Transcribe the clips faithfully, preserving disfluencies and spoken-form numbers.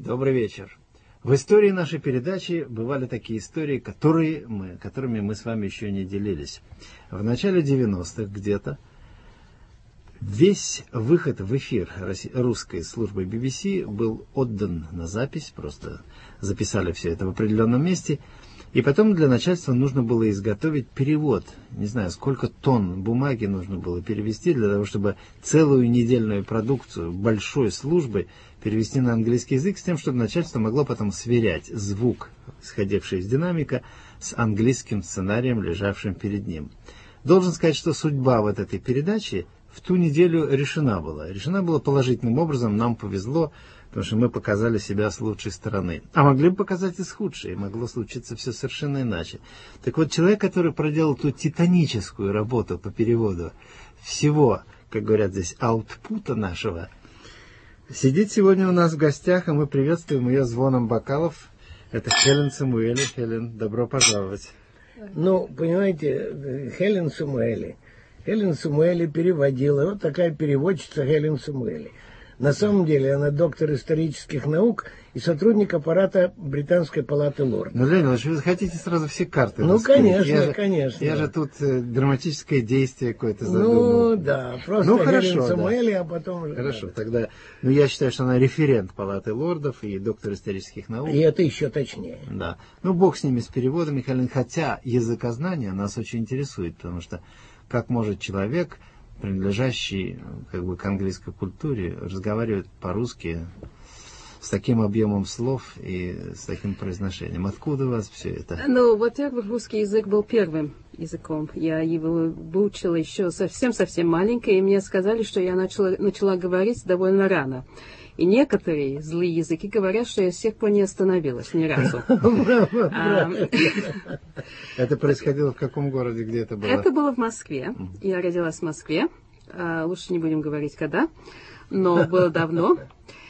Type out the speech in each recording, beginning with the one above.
Добрый вечер. В истории нашей передачи бывали такие истории, которые мы, которыми мы с вами еще не делились. В начале девяностых где-то весь выход в эфир русской службы би би си был отдан на запись, просто записали все это в определенном месте, и потом для начальства нужно было изготовить перевод. Не знаю, сколько тонн бумаги нужно было перевести для того, чтобы целую недельную продукцию большой службы перевести на английский язык, с тем, чтобы начальство могло потом сверять звук, исходивший из динамика, с английским сценарием, лежавшим перед ним. Должен сказать, что судьба вот этой передачи в ту неделю решена была. Решена была положительным образом, нам повезло, потому что мы показали себя с лучшей стороны. А могли бы показать и с худшей, могло случиться все совершенно иначе. Так вот, человек, который проделал ту титаническую работу по переводу всего, как говорят здесь, аутпута нашего, сидит сегодня у нас в гостях, и мы приветствуем ее звоном бокалов. Это Хелен Самуэли. Хелен, добро пожаловать. Ну, понимаете, Хелен Самуэли. Хелен Самуэли переводила. Вот такая переводчица Хелен Самуэли. На самом деле она доктор исторических наук и сотрудник аппарата Британской палаты лордов. Ну, Леонид, вы хотите сразу все карты Ну, раскрыть? конечно, я же, конечно. Я же тут э, драматическое действие какое-то задумал. Ну, да, просто ну, Хелен хорошо, Самуэли, да. а потом уже... Хорошо, да. тогда... Ну, я считаю, что она референт палаты лордов и доктор исторических наук. И это еще точнее. Да. Ну, бог с ними, с переводами, Хелен. Хотя языкознание нас очень интересует, потому что как может человек, принадлежащий как бы к английской культуре, разговаривать по-русски с таким объемом слов и с таким произношением. Откуда у вас все это? Ну, во-первых, русский язык был первым языком. Я его выучила еще совсем-совсем маленькой, и мне сказали, что я начала, начала говорить довольно рано. И некоторые злые языки говорят, что я с тех пор не остановилась ни разу. Это происходило в каком городе, где это было? Это было в Москве. Я родилась в Москве. Лучше не будем говорить, когда. Но было давно.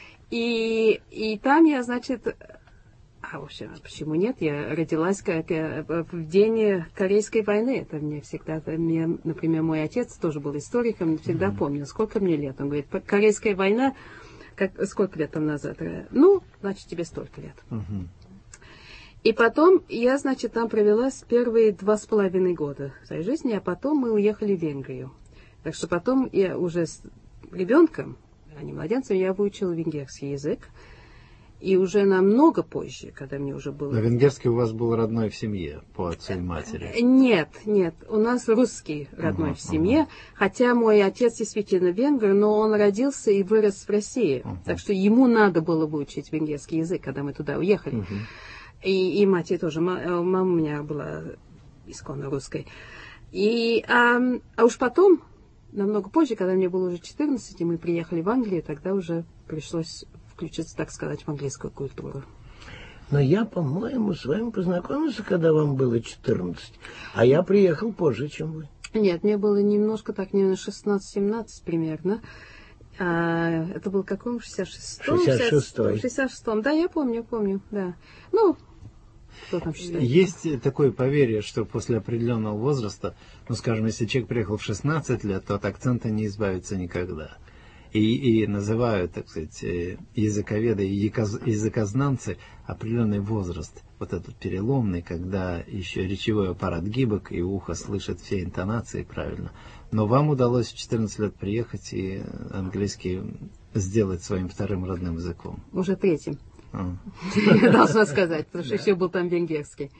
И, и там я, значит... А вообще, почему нет? Я родилась как, в день Корейской войны. Это мне всегда... Мне, например, мой отец тоже был историком, всегда mm-hmm. помнил, сколько мне лет. Он говорит, Корейская война... Как, сколько лет там назад? Ну, значит, тебе столько лет. Uh-huh. И потом я, значит, там провела первые два с половиной года своей жизни, а потом мы уехали в Венгрию. Так что потом я уже с ребенком, а не младенцем, я выучила венгерский язык. И уже намного позже, когда мне уже было... Но венгерский у вас был родной в семье, по отцу и матери? Нет, нет. У нас русский родной uh-huh, в семье. Uh-huh. Хотя мой отец действительно венгер, но он родился и вырос в России. Uh-huh. Так что ему надо было выучить венгерский язык, когда мы туда уехали. Uh-huh. И, и мать тоже. Мама у меня была исконно русской. И, а, а уж потом, намного позже, когда мне было уже четырнадцать, и мы приехали в Англию, тогда уже пришлось... включиться, так сказать, в английскую культуру. Но я, по-моему, с вами познакомился, когда вам было четырнадцать, а я приехал позже, чем вы. Нет, мне было немножко так, наверное, шестнадцать-семнадцать примерно. А, это был каком? шестьдесят шестом? шестьдесят шестом. шестьдесят шестом, да, я помню, помню, да. Ну, кто там считает? Есть такое поверье, что после определенного возраста, ну, скажем, если человек приехал в шестнадцать лет, то от акцента не избавится никогда. И, и называют, так сказать, языковеды и языкознанцы определенный возраст, вот этот переломный, когда еще речевой аппарат гибок и ухо слышит все интонации правильно. Но вам удалось в четырнадцать лет приехать и английский сделать своим вторым родным языком. Уже третьим, а. я должна сказать, потому что еще был там венгерский.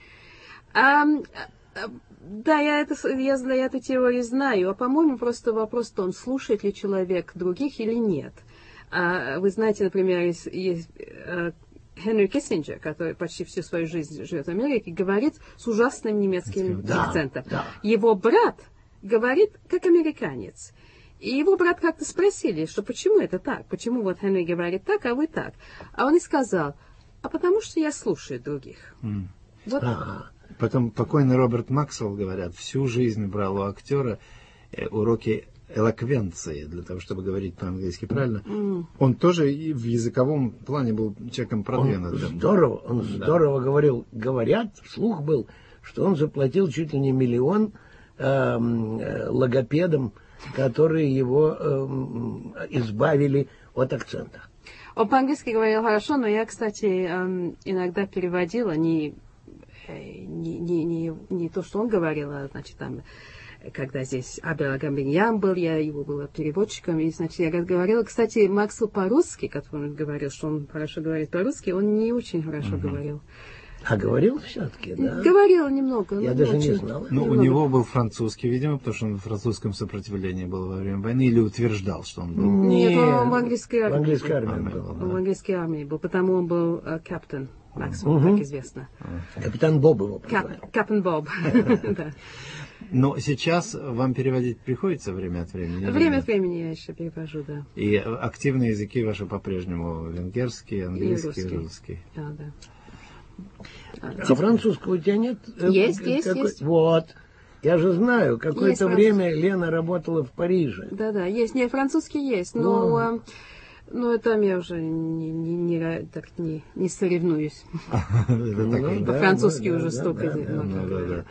Да, я, это, я, я эту теорию знаю, а по-моему просто вопрос в том, слушает ли человек других или нет. А, вы знаете, например, есть, есть а, Генри Киссинджер, который почти всю свою жизнь живет в Америке, говорит с ужасным немецким да, акцентом. Да. Его брат говорит как американец. И его брат как-то спросили, что почему это так, почему вот Генри говорит так, а вы так. А он и сказал, а потому что я слушаю других. Mm. Вот. Ага. Потом покойный Роберт Максвелл, говорят, всю жизнь брал у актера э, уроки элоквенции, для того, чтобы говорить по-английски правильно. Mm. Он тоже и в языковом плане был человеком продвинутым. Он здорово, он да. здорово говорил. Говорят, слух был, что он заплатил чуть ли не миллион э, э, логопедам, которые его э, избавили от акцента. Он по-английски говорил хорошо, но я, кстати, эм, иногда переводила не, э, не, не, не, не то, что он говорил, а, значит, там, когда здесь Абел Агамбиньян был, я его была переводчиком, и, значит, я говорила, кстати, Максу по-русски, который он говорил, что он хорошо говорит по-русски, он не очень хорошо uh-huh. говорил. А говорил все-таки, да? Говорил немного. Я даже очень, не знал. Ну, у него был французский, видимо, потому что он в французском сопротивлении был во время войны, или утверждал, что он был. Нет, он в английской армии. В английской армии был. был. Да. В английской армии был, потому он был капитан, uh, Максимум, uh-huh. так известно. Uh-huh. Капитан Боб его прозвали. Капитан Боб, да. Но сейчас вам переводить приходится время от времени? Время от времени я еще перевожу, да. И активные языки ваши по-прежнему венгерский, английский, и русский. Да, да. А французского у тебя нет? Есть, есть, Какой... есть. Вот. Я же знаю, какое-то время Лена работала в Париже. Да-да, есть. Нет, французский есть, но, но... но там я уже не, не, не, так не, не соревнуюсь. По-французски уже столько.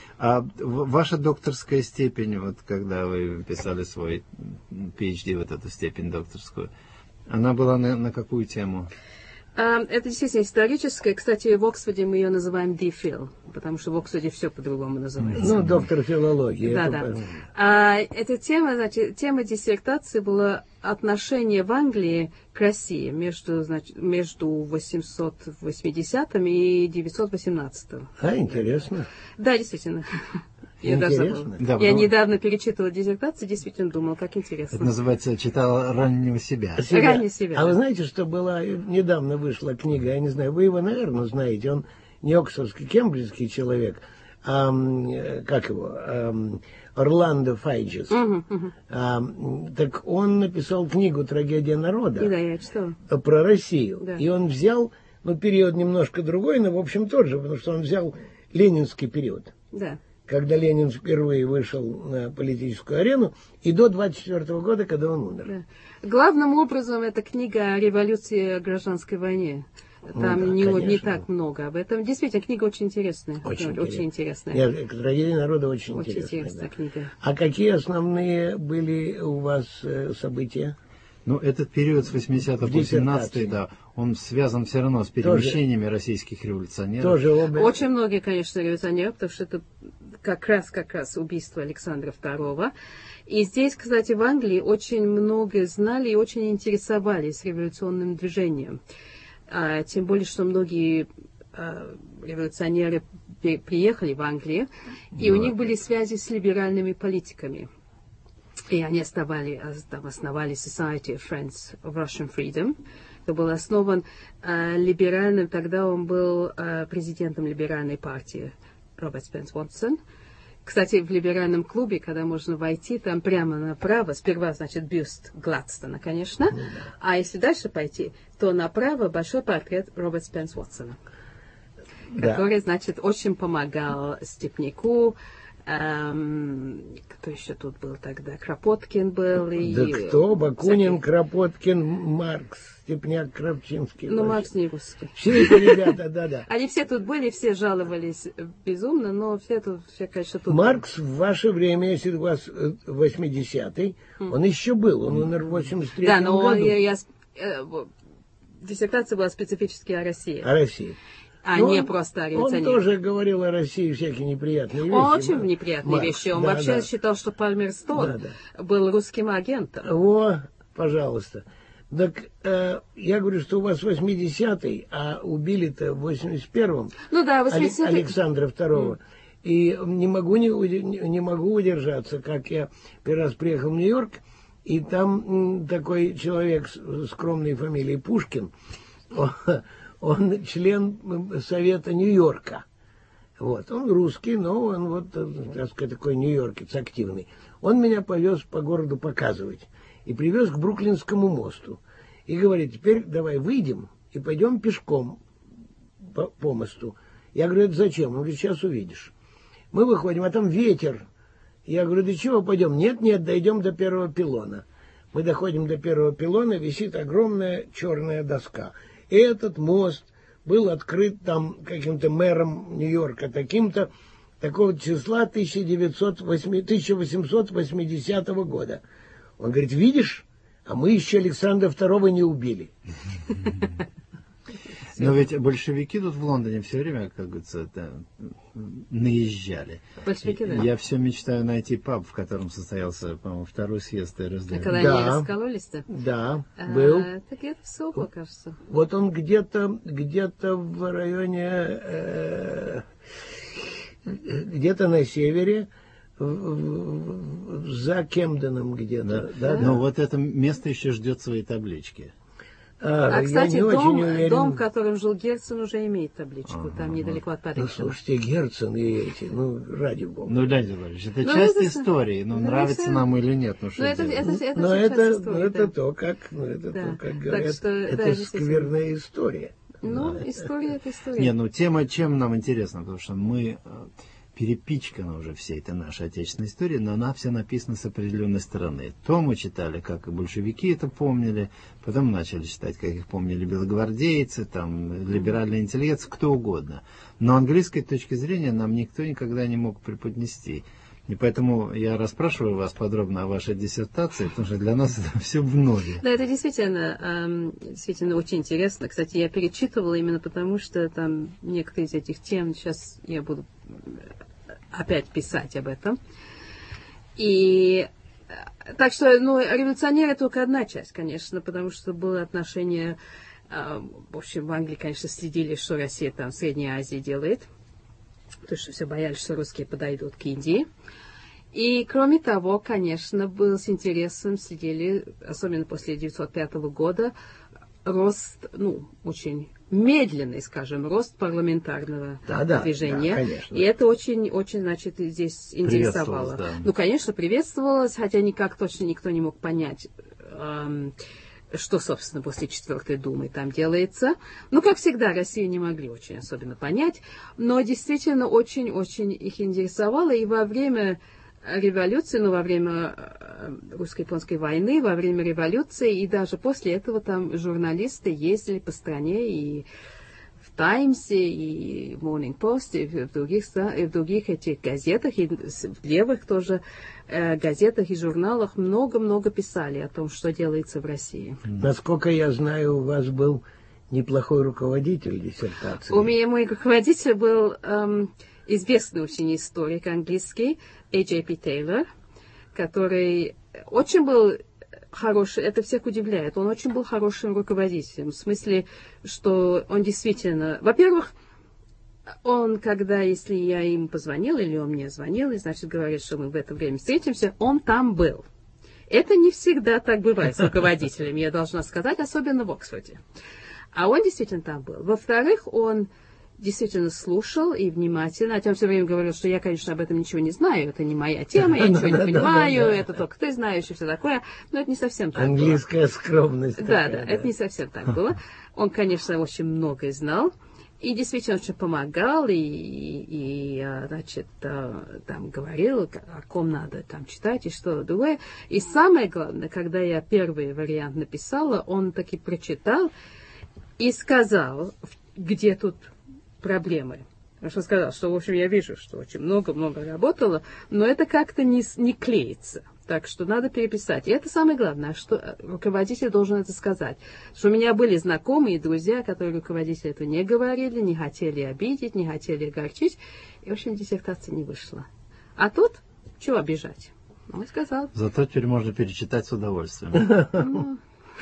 А ваша докторская степень, вот когда вы писали свой пи эйч ди, вот эту степень докторскую, она была на, на какую тему? Это действительно историческое. Кстати, в Оксфорде мы ее называем ди фил, потому что в Оксфорде все по-другому называется. Ну, доктор филологии. Да, да. А, эта тема, значит, тема диссертации была отношение в Англии к России между, значит, между восемьсот восьмидесятым и девятьсот восемнадцатым. А, интересно. Да, действительно. Я, даже, да, я недавно перечитывала диссертацию, действительно думала, как интересно. Это называется «Читала раннего себя». себя. Раннего себя. А вы знаете, что была, недавно вышла книга, я не знаю, вы его, наверное, знаете, он не оксфордский, кембриджский человек, а, как его, а, Орландо Файджес. Uh-huh, uh-huh. А, так он написал книгу «Трагедия народа». Да, я читала. Про Россию. Да. И он взял, ну, период немножко другой, но, в общем, тот же, потому что он взял ленинский период. Да. Когда Ленин впервые вышел на политическую арену, и до двадцать четвёртого года, когда он умер. Да. Главным образом это книга о революции, о гражданской войне. Там ну, да, не, не так много об этом. Действительно, книга очень интересная. Очень, очень, очень интересная. Нет, «Трагедия народа» очень, очень интересная. интересная да. книга. А какие основные были у вас э, события? Ну, этот период с восьмидесятых по восемнадцатый, да, он связан все равно с перемещениями тоже, российских революционеров. Тоже оба... Очень многие, конечно, революционеры, потому что это как раз, как раз убийство Александра второго. И здесь, кстати, в Англии очень много знали и очень интересовались революционным движением. А, тем более, что многие а, революционеры при, приехали в Англию, и да. у них были связи с либеральными политиками. И они основали, там, основали Society of Friends of Russian Freedom. Это был основан э, либеральным, тогда он был э, президентом либеральной партии Роберт Спенс Уотсон. Кстати, в либеральном клубе, когда можно войти, там прямо направо, сперва, значит, бюст Гладстона, конечно, mm-hmm. а если дальше пойти, то направо большой портрет Роберта Спенс Уотсона, да. который, значит, очень помогал Степняку. Эм, кто еще тут был тогда? Кропоткин был. И... Да кто? Бакунин, Кропоткин, Маркс, Степняк, Кравчинский. Ну, Маркс не русский. Все эти ребята, да-да. Они все тут были, все жаловались безумно, но все тут, все, конечно, тут... Маркс в ваше время, если у вас восьмидесятый, mm. он еще был, он умер в восемьдесят третьем году. Да, но я, я, э, диссертация была специфически о России. О России. А ну, не просто о революционере. Он тоже говорил о России всякие неприятные вещи. Он очень да? неприятные Маркс, вещи. Он да, вообще да. считал, что Пальмерстон да, да. был русским агентом. О, пожалуйста. Так э, я говорю, что у вас восьмидесятый, а убили-то в восемьдесят первом ну, да, восьмидесятый. Александра второго. Mm. И не могу, не, не могу удержаться, как я первый раз приехал в Нью-Йорк, и там м, такой человек с скромной фамилией Пушкин, он член Совета Нью-Йорка. Вот. Он русский, но он вот, так сказать, такой нью-йоркец активный. Он меня повез по городу показывать. И привез к Бруклинскому мосту. И говорит, теперь давай выйдем и пойдем пешком по, по мосту. Я говорю, это зачем? Он говорит, сейчас увидишь. Мы выходим, а там ветер. Я говорю, до чего пойдем? Нет, нет, дойдем до первого пилона. Мы доходим до первого пилона, висит огромная черная доска. И этот мост был открыт там каким-то мэром Нью-Йорка, таким-то, такого числа тысяча восемьсот восьмидесятого года. Он говорит, видишь, А мы еще Александра второго не убили. Но ведь большевики тут в Лондоне все время, как говорится, это, наезжали. Большевики, да. Я все мечтаю найти паб, в котором состоялся, по-моему, второй съезд РСД. А когда Да. они раскололись-то? Да, А, был. Так это в Сохо, кажется. Вот он где-то, где-то в районе, э, где-то на севере, в- в- за Кемденом где-то. Да, да. Но вот это место еще ждет своей таблички. А, А, я кстати, не дом, очень уверен. дом, в котором жил Герцен, уже имеет табличку. Там недалеко от Ну, Парижа. слушайте, Герцен и эти, ну, ради бога. Ну, Леонид Владимирович, это Ну, часть это- истории. Ну, ну, нравится это- нам или нет, ну что Ну, это, делать? это, это, Но же это, часть ну, истории, это да. то, как, ну, это Да. то, как Так говорят, что, да, это действительно. скверная история. Ну, история это история. Не, ну тема чем нам интересна, потому что мы э, перепичканы уже всей этой нашей отечественной истории, но она вся написана с определенной стороны. То мы читали, как и большевики это помнили, потом начали читать, как их помнили белогвардейцы, там, либеральные интеллигенцы, кто угодно. Но английской точки зрения нам никто никогда не мог преподнести. И поэтому я расспрашиваю вас подробно о вашей диссертации, потому что для нас это все вновь. Да, это действительно, эм, действительно очень интересно. Кстати, я перечитывала именно потому, что там некоторые из этих тем, сейчас я буду опять писать об этом. И э, так что, ну, революционеры только одна часть, конечно, потому что было отношение, э, в общем, в Англии, конечно, следили, что Россия там в Средней Азии делает, потому что все боялись, что русские подойдут к Индии. И, кроме того, конечно, был с интересом следили, особенно после девятьсот пятого года, рост, ну, очень медленный, скажем, рост парламентарного Да, да, движения. да, конечно. И это очень, очень, значит, здесь интересовало. Приветствовалось, да. Ну, конечно, приветствовалось, хотя никак точно никто не мог понять, эм, что, собственно, после Четвертой Думы там делается. Ну, как всегда, Россию не могли очень особенно понять, но действительно очень-очень их интересовало. И во время революции, ну, во время э, русско-японской войны, во время революции, и даже после этого там журналисты ездили по стране и в Таймсе, и в Morning Post, и в других, и в других этих газетах, и в левых тоже э, газетах и журналах много-много писали о том, что делается в России. Насколько я знаю, у вас был неплохой руководитель диссертации. У меня мой руководитель был эм, известный очень историк английский, Эй Джей Пи Тейлор, который очень был хороший, это всех удивляет, он очень был хорошим руководителем, в смысле, что он действительно, во-первых, он, когда, если я ему позвонила, или он мне звонил, и, значит, говорит, что мы в это время встретимся, он там был. Это не всегда так бывает с руководителями, я должна сказать, особенно в Оксфорде. А он действительно там был. Во-вторых, он действительно слушал и внимательно. А он все время говорил, что я, конечно, об этом ничего не знаю, это не моя тема, я ничего не понимаю, это только ты знаешь и все такое. Но это не совсем так было. Английская скромность. Да, да, это не совсем так было. Он, конечно, очень многое знал. И действительно очень помогал, и, и, и значит, там говорил, о ком надо там читать и что другое. И самое главное, когда я первый вариант написала, он таки прочитал и сказал, где тут проблемы. Потому что сказал, что, в общем, я вижу, что очень много-много работало, но это как-то не, не клеится. Так что надо переписать. И это самое главное, что руководитель должен это сказать. Что у меня были знакомые и друзья, которые руководителю этого не говорили, не хотели обидеть, не хотели огорчить. И, в общем, диссертация не вышла. А тут, чего обижать? Он сказал. Зато теперь можно перечитать с удовольствием.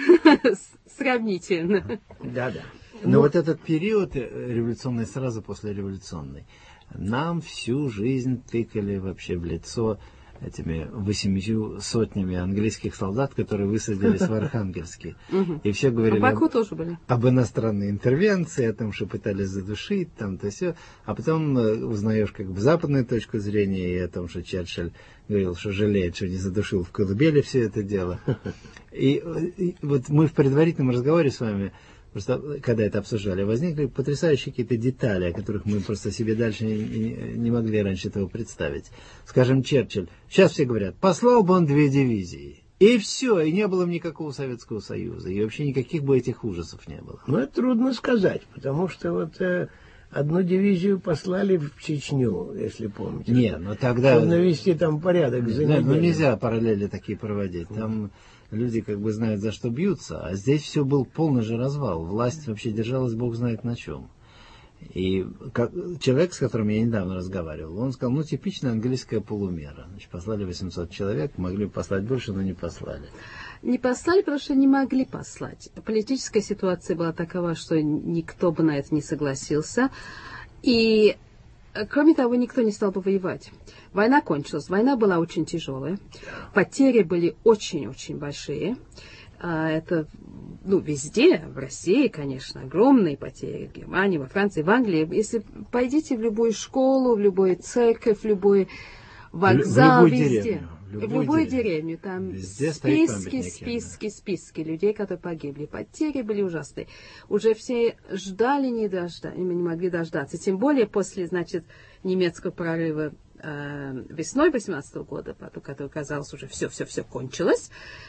Сравнительно. Да, да. Но вот этот период революционный, сразу после революционной, нам всю жизнь тыкали вообще в лицо этими восемью сотнями английских солдат, которые высадились в Архангельске. И все говорили в Баку тоже были. об иностранной интервенции, о том, что пытались задушить, там-то все. А потом узнаешь как бы западную точку зрения и о том, что Черчилль говорил, что жалеет, что не задушил в Колыбели все это дело. И, и вот мы в предварительном разговоре с вами, просто когда это обсуждали, возникли потрясающие какие-то детали, о которых мы просто себе дальше не, не, не могли раньше этого представить. Скажем, Черчилль, сейчас все говорят, послал бы он две дивизии. И все, и не было бы никакого Советского Союза, и вообще никаких бы этих ужасов не было. Ну, это трудно сказать, потому что вот э, одну дивизию послали в Чечню, если помните. Не, но тогда... Чтобы навести там порядок. За да, ну нельзя параллели такие проводить. Там люди как бы знают, за что бьются, а здесь все был полный же развал. Власть вообще держалась бог знает на чем. И как, человек, с которым я недавно разговаривал, он сказал, ну, типичная английская полумера. Значит, послали восемьсот человек, могли послать больше, но не послали. Не послали, потому что не могли послать. Политическая ситуация была такова, что никто бы на это не согласился. И, кроме того, никто не стал бы воевать. Война кончилась. Война была очень тяжелая. Потери были очень-очень большие. Это, ну, везде, в России, конечно, огромные потери, в Германии, во Франции, в Англии. Если пойдите в любую школу, в любую церковь, в любой вокзал, в любую везде. Деревню, в любую, в любую деревню. деревню. Там везде списки, списки, списки людей, которые погибли. Потери были ужасные. Уже все ждали, не дождались, не могли дождаться. Тем более после, значит, немецкого прорыва весной восемнадцатого года, который, казалось, уже все-все-все кончилось.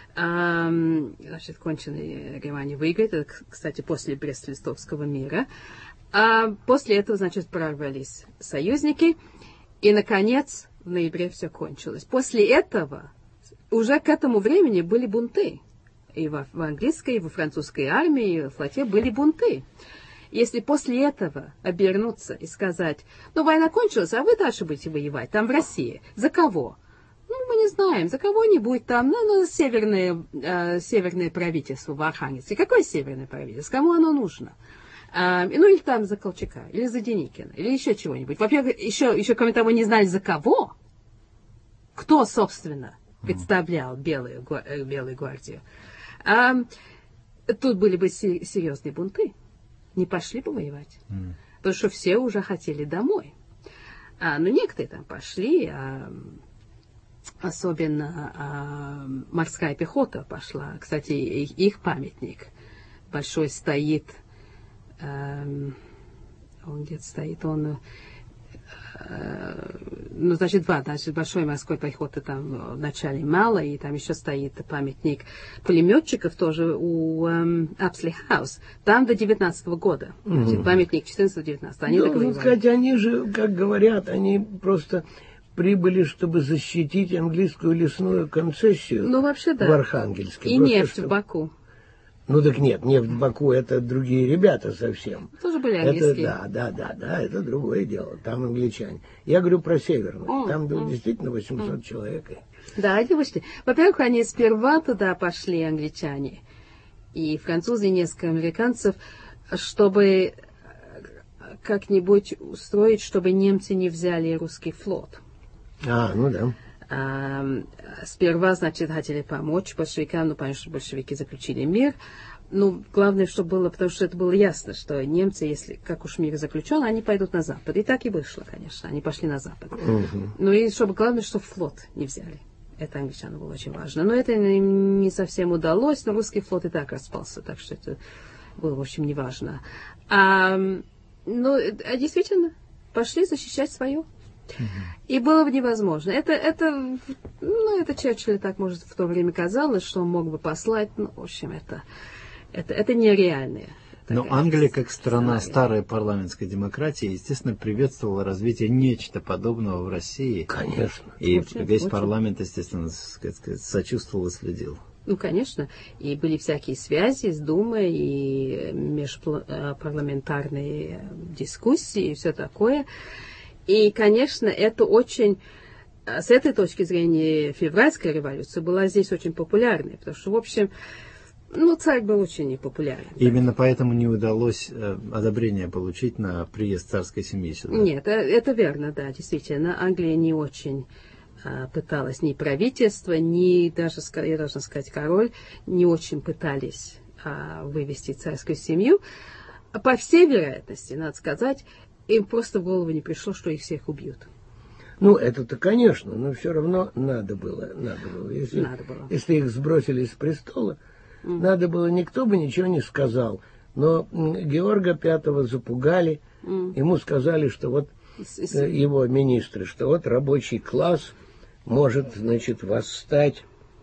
Значит, кончены Германия выиграет. Это, кстати, после Брест-Литовского мира. А после этого, значит, прорвались союзники. И, наконец, в ноябре все кончилось. После этого, уже к этому времени были бунты. И в, в английской, и во французской армии, и в флоте были бунты. Если после этого обернуться и сказать, ну, война кончилась, а вы дальше будете воевать, там в России. За кого? Ну, мы не знаем, за кого-нибудь там, ну, ну северное, э, северное правительство в Архангельске. Какое северное правительство? Кому оно нужно? А, ну, или там за Колчака, или за Деникина, или еще чего-нибудь. Во-первых, еще, еще, кроме того, не знали, за кого. Кто, собственно, представлял Белую, Белую гвардию. А, тут были бы серьезные бунты. Не пошли бы воевать. Mm. Потому что все уже хотели домой. А, ну, некоторые там пошли, а, особенно а, морская пехота пошла. Кстати, их, их памятник большой стоит. А, он где-то стоит, он... Ну, значит, два, значит, большой морской пехоты там вначале мало, и там еще стоит памятник пулеметчиков тоже у эм, Апсли Хаус. Там до девятнадцатого года. Значит, памятник четырнадцатого-девятнадцатого. Они ну, сказать, они же, как говорят, они просто прибыли, чтобы защитить английскую лесную концессию ну, вообще, да. в Архангельске. И просто нефть что... в Баку. Ну так нет, нефть в Баку это другие ребята совсем. Тоже были английские. Это, да, да, да, да, это другое дело. Там англичане. Я говорю про северных. О, там о. действительно восемьсот о. человек. Да, они вышли. Во-первых, они сперва туда пошли, англичане, и французы, и несколько американцев, чтобы как-нибудь устроить, чтобы немцы не взяли русский флот. А, ну да. А, сперва, значит, хотели помочь большевикам, ну, понятно, что большевики заключили мир. Ну, главное, что было, потому что это было ясно, что немцы, если, как уж мир заключен, они пойдут на Запад. И так и вышло, конечно, они пошли на Запад. Uh-huh. Ну, и чтобы, главное, что флот не взяли. Это англичанам было очень важно. Но это не совсем удалось, но русский флот и так распался, так что это было, в общем, неважно. А, ну, а действительно, пошли защищать свое. Uh-huh. И было бы невозможно. Это, это, ну, это Черчиллю так, может, в то время казалось, что он мог бы послать. Ну, в общем, это, это, это нереальное. Но Англия, как страна старой парламентской демократии, естественно, приветствовала развитие нечто подобного в России. Конечно. И очень, весь очень. парламент, естественно, сказать, сочувствовал и следил. Ну, конечно. И были всякие связи с Думой, и межпарламентарные дискуссии, и все такое. И, конечно, это очень, с этой точки зрения, февральская революция была здесь очень популярной, потому что, в общем, ну, царь был очень непопулярен. Именно да. Поэтому не удалось э, одобрения получить на приезд царской семьи сюда. Нет, это верно, да, действительно. Англия не очень э, пыталась, ни правительство, ни даже, я должна сказать, король, не очень пытались э, вывести царскую семью. По всей вероятности, надо сказать, им просто в голову не пришло, что их всех убьют. Ну, это-то, конечно, но все равно надо было. Надо было. Если, надо было. Если их сбросили с престола, mm. надо было, никто бы ничего не сказал. Но Георга Пятого запугали, mm. ему сказали, что вот э, его министры, что вот рабочий класс может, значит, восстать,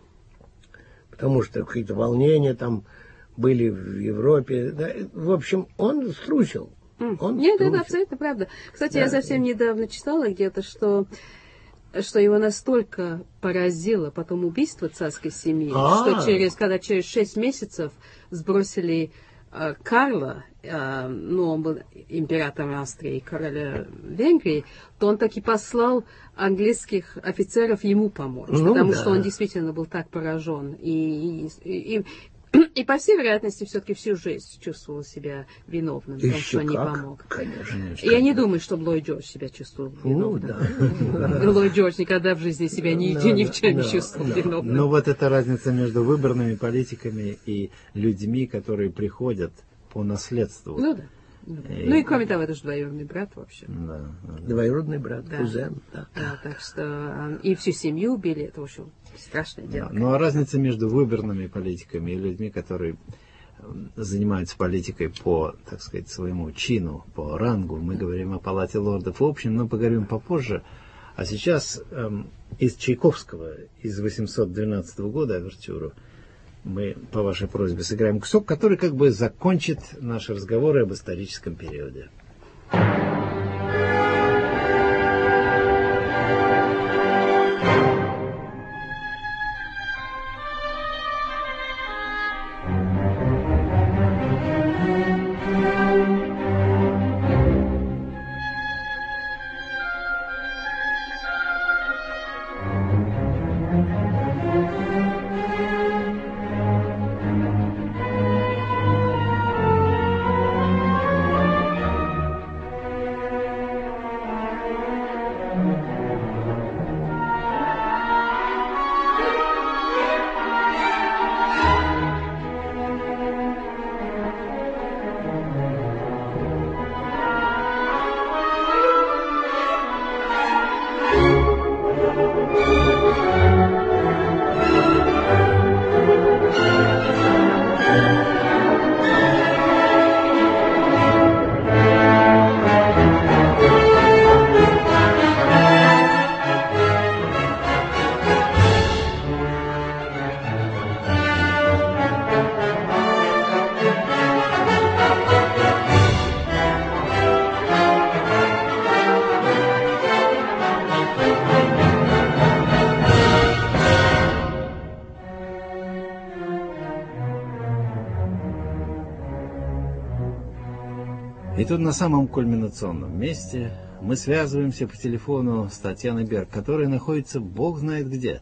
потому что какие-то волнения там были в Европе. Да, в общем, он струсил. Он Нет, трусит. это абсолютно правда. Кстати, Да. я совсем недавно читала где-то, что что его настолько поразило потом убийство царской семьи, А. что через, когда через шесть месяцев сбросили э, Карла, э, ну, он был императором Австрии и короля Венгрии, то он таки послал английских офицеров ему помочь, Ну, потому да. что он действительно был так поражен. И, и, и, и по всей вероятности, все-таки всю жизнь чувствовал себя виновным в том, Еще что не как, помог. конечно. И я не думаю, что Ллойд Джордж себя чувствовал Ну, виновным. да. Ллойд Джордж никогда в жизни себя ни, Да, ни в чем не да, чувствовал да. виновным. Но вот эта разница между выборными политиками и людьми, которые приходят по наследству. Ну да. Ну, да. И- Ну и кроме того, это же двоюродный брат вообще. Да, да. Двоюродный брат, Да. кузен. Да. Да, так что э, и всю семью убили, это, в общем, страшное дело. Ну а разница между выборными политиками и людьми, которые м, занимаются политикой по, так сказать, своему чину, по рангу, мы говорим о Палате лордов в общем, но поговорим попозже. А сейчас эм, из Чайковского, из восемьсот двенадцатого года, овертюру, мы по вашей просьбе сыграем кусок, который как бы закончит наши разговоры об историческом периоде. И тут на самом кульминационном месте мы связываемся по телефону с Татьяной Берг, которая находится бог знает где.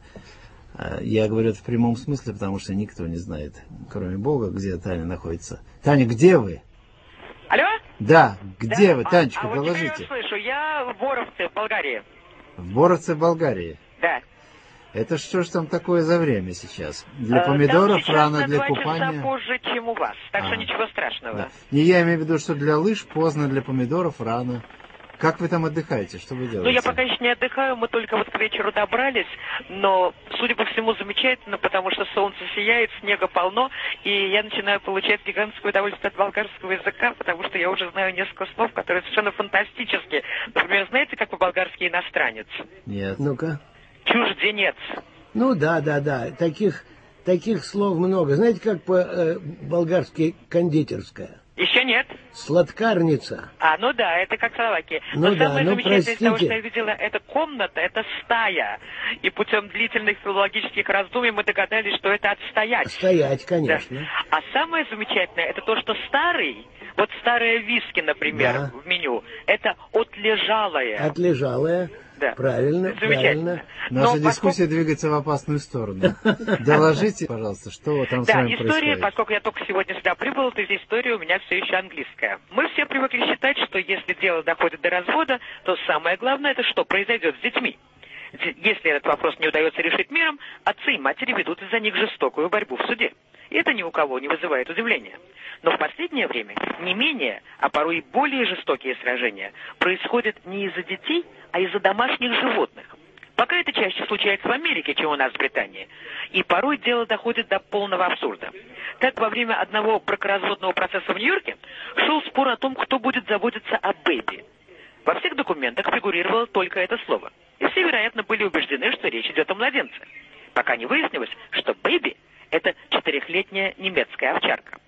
Я говорю это в прямом смысле, потому что никто не знает, кроме Бога, где Таня находится. Таня, где вы? Алло? Да, где Да, вы, а- Танечка, а вот доложите. теперь я слышу, я в Боровце, в Болгарии. В Боровце, Болгарии. Да. Это что ж там такое за время сейчас? Для Э, помидоров там сейчас рано, на для два купания. часа позже, чем у вас, так А. что ничего страшного. Да. Не, я имею в виду, что для лыж поздно, для помидоров рано. Как вы там отдыхаете? Что вы делаете? Ну, я пока еще не отдыхаю, мы только вот к вечеру добрались, но, судя по всему, замечательно, потому что солнце сияет, снега полно, и я начинаю получать гигантское удовольствие от болгарского языка, потому что я уже знаю несколько слов, которые совершенно фантастические. Например, знаете, как по-болгарски иностранец? Нет. Ну-ка. Чужденец. Ну да, да, да. Таких, таких слов много. Знаете, как по-болгарски кондитерская? Еще нет. Сладкарница. А, ну да, это как Словакия. Ну Но да, самое ну замечательное из того, простите. что я видела, это комната, это стая. И путем длительных филологических раздумий мы догадались, что это отстоять. Стоять, Да. конечно. А самое замечательное, это то, что старый, вот старые виски, например, Да. в меню, это отлежалое. Отлежалая. Да. Правильно, Замечательно. правильно. Наша Но дискуссия двигается в опасную сторону. Доложите, пожалуйста, что там с Да, вами история, происходит. поскольку я только сегодня сюда прибыл, то есть история у меня все еще английская. Мы все привыкли считать, что если дело доходит до развода, то самое главное, это что произойдет с детьми. Д- Если этот вопрос не удается решить миром, отцы и матери ведут из-за них жестокую борьбу в суде. И это ни у кого не вызывает удивления. Но в последнее время не менее, а порой и более жестокие сражения происходят не из-за детей, а из-за домашних животных. Пока это чаще случается в Америке, чем у нас в Британии. И порой дело доходит до полного абсурда. Так, во время одного бракоразводного процесса в Нью-Йорке шел спор о том, кто будет заботиться о бэби. Во всех документах фигурировало только это слово. И все, вероятно, были убеждены, что речь идет о младенце. Пока не выяснилось, что бэби – это четырехлетняя немецкая овчарка.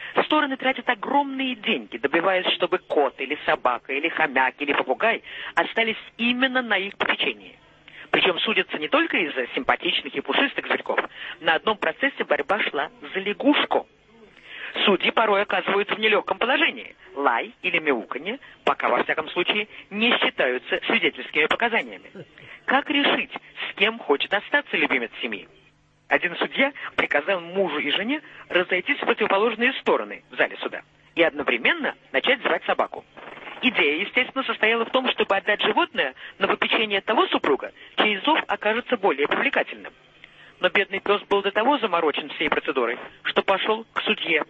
Стороны тратят огромные деньги, добиваясь, чтобы кот или собака или хомяк или попугай остались именно на их попечении. Причем судятся не только из-за симпатичных и пушистых зверьков. На одном процессе борьба шла за лягушку. Судьи порой оказываются в нелегком положении. Лай или мяуканье, пока во всяком случае, не считаются свидетельскими показаниями. Как решить, с кем хочет остаться любимец семьи? Один судья приказал мужу и жене разойтись в противоположные стороны в зале суда и одновременно начать звать собаку. Идея, естественно, состояла в том, чтобы отдать животное на попечение того супруга, чей зов окажется более привлекательным. Но бедный пес был до того заморочен всей процедурой, что пошел к судье.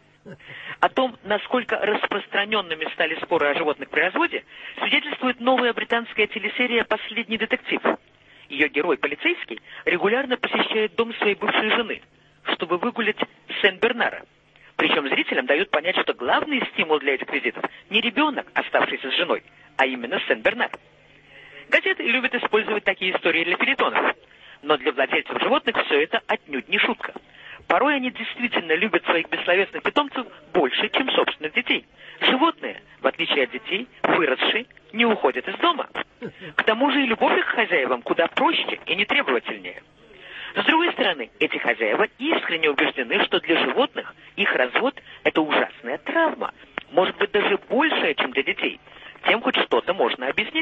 О том, насколько распространенными стали споры о животных при разводе, свидетельствует новая британская телесерия «Последний детектив». Ее герой, полицейский, регулярно посещает дом своей бывшей жены, чтобы выгулять Сен-Бернара. Причем зрителям дают понять, что главный стимул для этих визитов не ребенок, оставшийся с женой, а именно Сен-Бернар. Газеты любят использовать такие истории для фельетонов, но для владельцев животных все это отнюдь не шутка. Порой они действительно любят своих бессловесных питомцев больше, чем собственных детей. Животные, в отличие от детей, выросшие, не уходят из дома. К тому же и любовь их к хозяевам куда проще и нетребовательнее. С другой стороны, эти хозяева искренне убеждены, что для животных их развод – это ужасная травма, может быть, даже большая, чем для детей. Тем хоть что-то можно объяснить.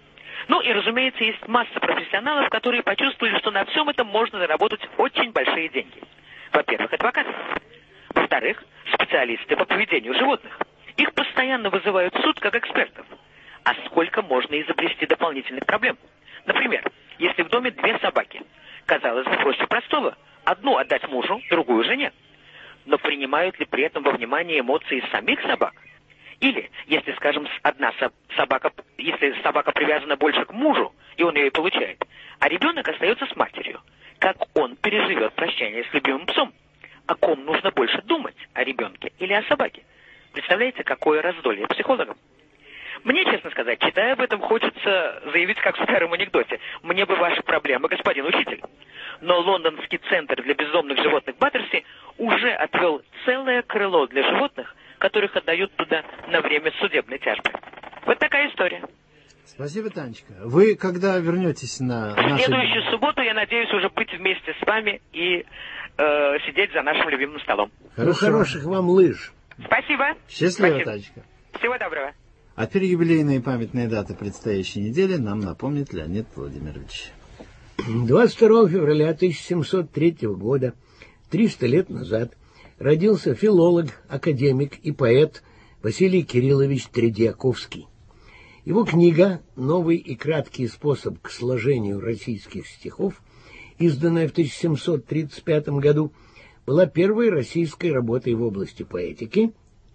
Ну и, разумеется, есть масса профессионалов, которые почувствовали, что на всем этом можно заработать очень большие деньги. Во-первых, адвокаты. Во-вторых, специалисты по поведению животных. Их постоянно вызывают в суд как экспертов. А сколько можно изобрести дополнительных проблем? Например, если в доме две собаки. Казалось бы, проще простого. Одну отдать мужу, другую жене. Но принимают ли при этом во внимание эмоции самих собак? Или, если, скажем, одна собака, если собака привязана больше к мужу, и он ее получает, а ребенок остается с матерью, как он переживет прощание с любимым псом? О ком нужно больше думать, о ребенке или о собаке? Представляете, какое раздолье психологам? Мне, честно сказать, читая об этом, хочется заявить, как в старом анекдоте: «Мне бы ваши проблемы, господин учитель». Но лондонский центр для бездомных животных Баттерси уже отвел целое крыло для животных, которых отдают туда на время судебной тяжбы. Вот такая история. Спасибо, Танечка. Вы когда вернетесь на В нашу... следующую субботу я надеюсь уже быть вместе с вами и э, сидеть за нашим любимым столом. Ну, хороших вам лыж. Спасибо. Счастливо, Спасибо. Танечка. Всего доброго. А теперь юбилейные памятные даты предстоящей недели нам напомнит Леонид Владимирович. двадцать второго февраля тысяча семьсот третьего года, триста лет назад, родился филолог, академик и поэт Василий Кириллович Тредиаковский. Его книга «Новый и краткий способ к сложению российских стихов», изданная в тысяча семьсот тридцать пятом году, была первой российской работой в области поэтики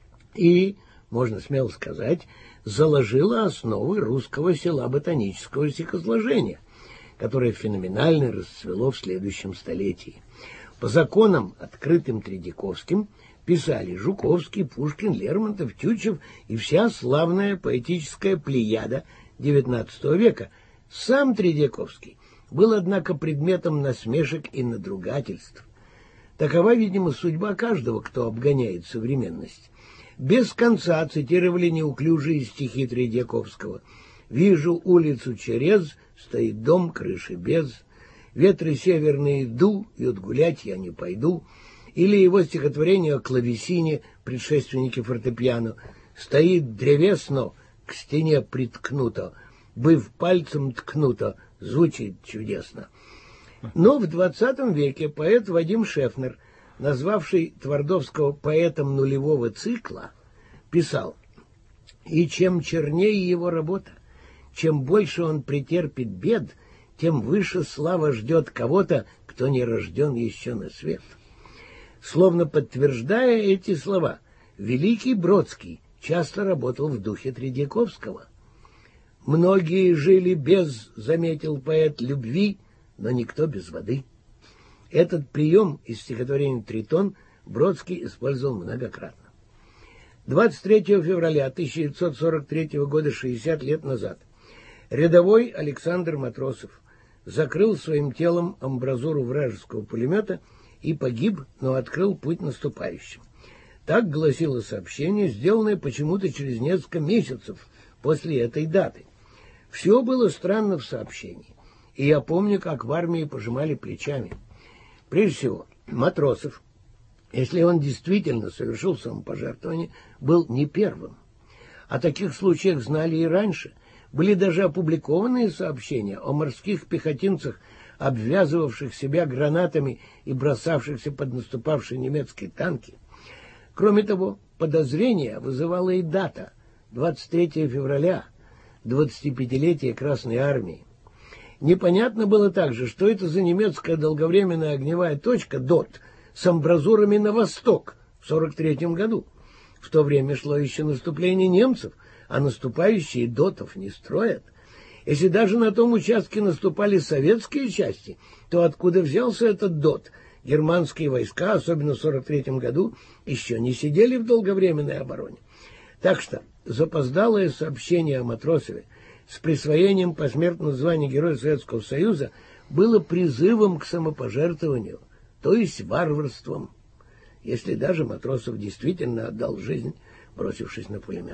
и, можно смело сказать, заложила основы русского села-ботанического стихосложения, которое феноменально расцвело в следующем столетии. По законам, открытым Тредиаковским, писали Жуковский, Пушкин, Лермонтов, Тютчев и вся славная поэтическая плеяда девятнадцатого века. Сам Тредиаковский был, однако, предметом насмешек и надругательств. Такова, видимо, судьба каждого, кто обгоняет современность. Без конца цитировали неуклюжие стихи Тредиаковского. «Вижу улицу через, стоит дом, крыши без, ветры северные дуют, гулять я не пойду». Или его стихотворение о клавесине, предшественнике фортепиано: «Стоит древесно, к стене приткнуто, быв пальцем ткнуто, звучит чудесно». Но в двадцатом веке поэт Вадим Шефнер, назвавший Твардовского поэтом нулевого цикла, писал: «И чем чернее его работа, чем больше он претерпит бед, тем выше слава ждет кого-то, кто не рожден еще на свет». Словно подтверждая эти слова, великий Бродский часто работал в духе Тредиаковского. «Многие жили без, — заметил поэт, — любви, но никто без воды». Этот прием из стихотворения «Тритон» Бродский использовал многократно. двадцать третьего февраля тысяча девятьсот сорок третьего года, шестьдесят лет назад, рядовой Александр Матросов закрыл своим телом амбразуру вражеского пулемета и погиб, но открыл путь наступающим. Так гласило сообщение, сделанное почему-то через несколько месяцев после этой даты. Все было странно в сообщении, и я помню, как в армии пожимали плечами. Прежде всего, Матросов, если он действительно совершил самопожертвование, был не первым. О таких случаях знали и раньше. Были даже опубликованные сообщения о морских пехотинцах, обвязывавших себя гранатами и бросавшихся под наступавшие немецкие танки. Кроме того, подозрение вызывала и дата – двадцать третьего февраля, двадцатипятилетие Красной Армии. Непонятно было также, что это за немецкая долговременная огневая точка ДОТ с амбразурами на восток в сорок третьем году. В то время шло еще наступление немцев, а наступающие дотов не строят. Если даже на том участке наступали советские части, то откуда взялся этот дот? Германские войска, особенно в сорок третьем году, еще не сидели в долговременной обороне. Так что запоздалое сообщение о Матросове с присвоением посмертного звания Героя Советского Союза было призывом к самопожертвованию, то есть варварством, если даже Матросов действительно отдал жизнь, бросившись на пулемет.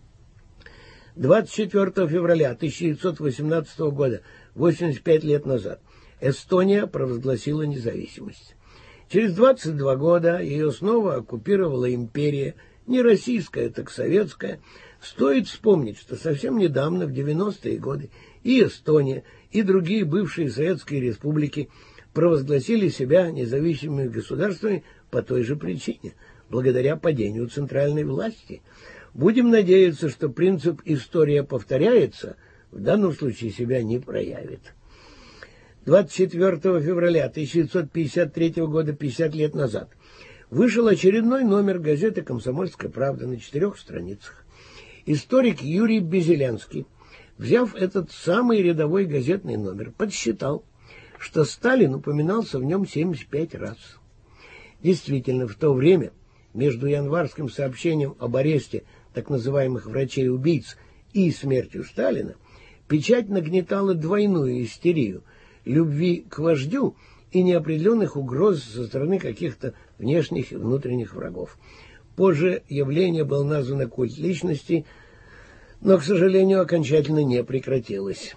двадцать четвёртого февраля тысяча девятьсот восемнадцатого года, восемьдесят пять лет назад, Эстония провозгласила независимость. Через двадцать два года ее снова оккупировала империя, не российская, так советская. Стоит вспомнить, что совсем недавно, в девяностые годы, и Эстония, и другие бывшие советские республики провозгласили себя независимыми государствами по той же причине, благодаря падению центральной власти. Будем надеяться, что принцип «история повторяется» в данном случае себя не проявит. двадцать четвёртого февраля тысяча девятьсот пятьдесят третьего года, пятьдесят лет назад, вышел очередной номер газеты «Комсомольская правда» на четырех страницах. Историк Юрий Безелянский, взяв этот самый рядовой газетный номер, подсчитал, что Сталин упоминался в нем семьдесят пять раз. Действительно, в то время между январским сообщением об аресте так называемых врачей-убийц и смертью Сталина печать нагнетала двойную истерию любви к вождю и неопределенных угроз со стороны каких-то внешних и внутренних врагов. Позже явление было названо «культ личности», но, к сожалению, окончательно не прекратилось.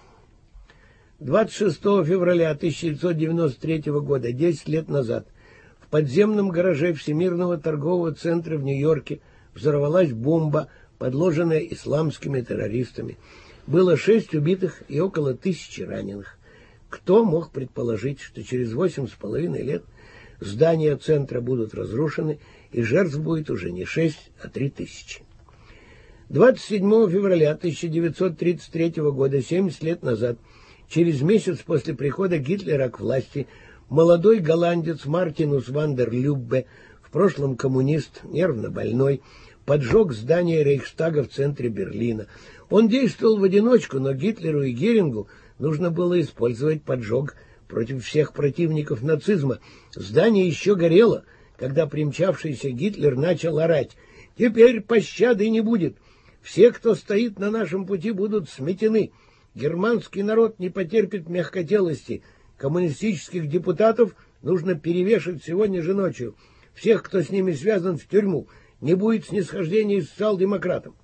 двадцать шестого февраля тысяча девятьсот девяносто третьего года, десять лет назад, в подземном гараже Всемирного торгового центра в Нью-Йорке взорвалась бомба, подложенная исламскими террористами. Было шесть убитых и около тысячи раненых. Кто мог предположить, что через восемь с половиной лет здания центра будут разрушены, и жертв будет уже не шесть, а три тысячи. двадцать седьмого февраля тысяча девятьсот тридцать третьего года, семьдесят лет назад, через месяц после прихода Гитлера к власти, молодой голландец Мартинус ван дер Люббе, в прошлом коммунист, нервно больной, поджег здание Рейхстага в центре Берлина. Он действовал в одиночку, но Гитлеру и Герингу нужно было использовать поджог против всех противников нацизма. Здание еще горело, когда примчавшийся Гитлер начал орать: «Теперь пощады не будет! Все, кто стоит на нашем пути, будут сметены! Германский народ не потерпит мягкотелости! Коммунистических депутатов нужно перевешать сегодня же ночью! Всех, кто с ними связан, в тюрьму! Не будет снисхождения социал-демократам!»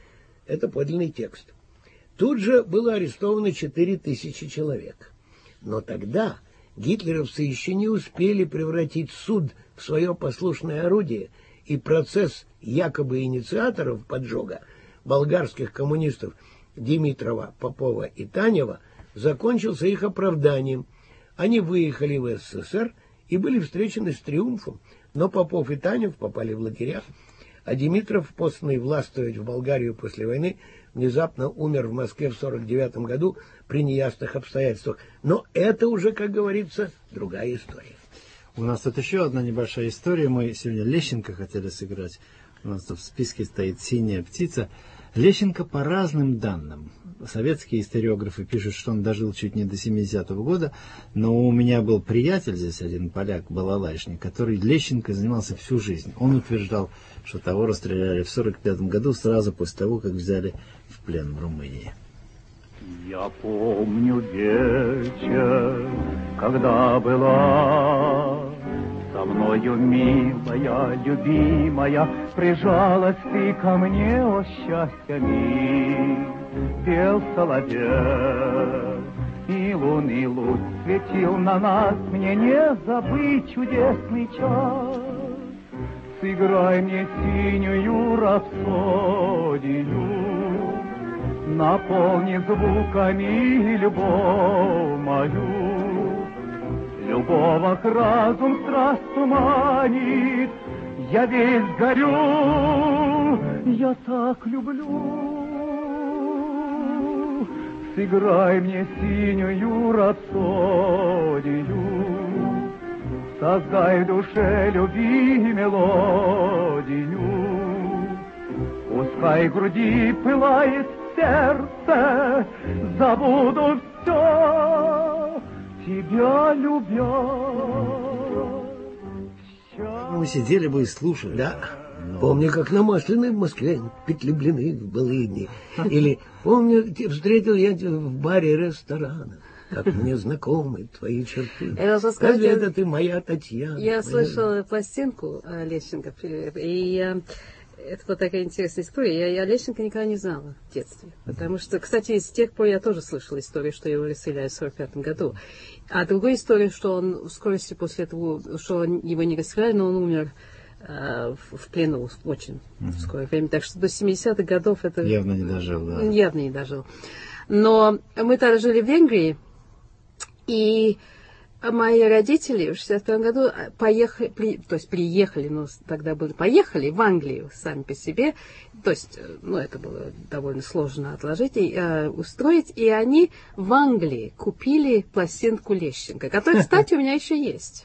Это подлинный текст. Тут же было арестовано четыре тысячи человек. Но тогда гитлеровцы еще не успели превратить суд в свое послушное орудие, и процесс якобы инициаторов поджога, болгарских коммунистов Димитрова, Попова и Танева, закончился их оправданием. Они выехали в СССР и были встречены с триумфом, но Попов и Танев попали в лагеря, а Димитров, посланный властвовать в Болгарию после войны, внезапно умер в Москве в сорок девятом году при неясных обстоятельствах. Но это уже, как говорится, другая история. У нас тут еще одна небольшая история. Мы сегодня Лещенко хотели сыграть. У нас тут в списке стоит «Синяя птица». Лещенко, по разным данным, советские историографы пишут, что он дожил чуть не до семидесятого года, но у меня был приятель здесь, один поляк, балалайшник, который Лещенко занимался всю жизнь. Он утверждал, что того расстреляли в сорок пятом году, сразу после того, как взяли в плен в Румынии. Я помню вечер, когда была со мной мною, милая, любимая, прижалась ты ко мне, о счастье миг. Пел соловей, и лунный луч светил на нас, мне не забыть чудесный час. Сыграй мне синюю рапсодию, наполни звуками любовь мою. Любовах разум страсть туманит, я весь горю, я так люблю. Сыграй мне синюю рапсодию, создай в душе любви мелодию. Пускай в груди пылает сердце, забуду все, тебя любя. Мы сидели бы и слушали. Да. Но... Помню, как на Масляной в Москве пекли блины в былые дни. Или помню, встретил я тебя в баре ресторана. Как мне знакомы твои черты. Разве это ты моя Татьяна? Я моя... слышала пластинку Лещенко, и я... это вот такая интересная история. Я, я Лещенко никогда не знала в детстве. Потому что, кстати, с тех пор я тоже слышала историю, что его расстреляли в сорок пятом году. А другая история, что он в скорости после этого, что его не расстреляли, но он умер э, в, в плену очень mm-hmm. в скорое время. Так что до семидесятых годов это... Явно не дожил, да. Явно не дожил. Но мы тогда жили в Венгрии, и мои родители в шестьдесят первом году поехали, при, то есть приехали, ну, тогда были, поехали в Англию сами по себе, то есть, ну, это было довольно сложно отложить и э, устроить, и они в Англии купили пластинку Лещенко, которая, кстати, у меня еще есть.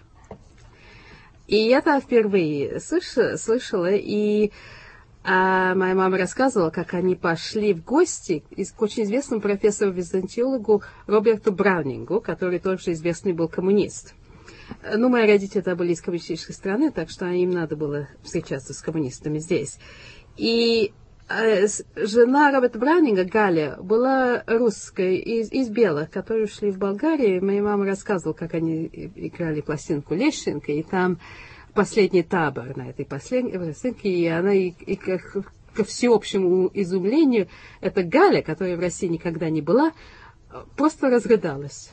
И я там впервые слышала, слышала и а моя мама рассказывала, как они пошли в гости к очень известному профессору-византиологу Роберту Браунингу, который тоже известный был коммунист. Ну, мои родители тогда были из коммунистической страны, так что им надо было встречаться с коммунистами здесь. И э, жена Роберта Браунинга, Галя, была русской, из, из белых, которые шли в Болгарию. Моя мама рассказывала, как они играли пластинку Лещенко, и там последний табор на этой последней пластинке, и она, и, и ко, ко всеобщему изумлению, эта Галя, которая в России никогда не была, просто разрыдалась.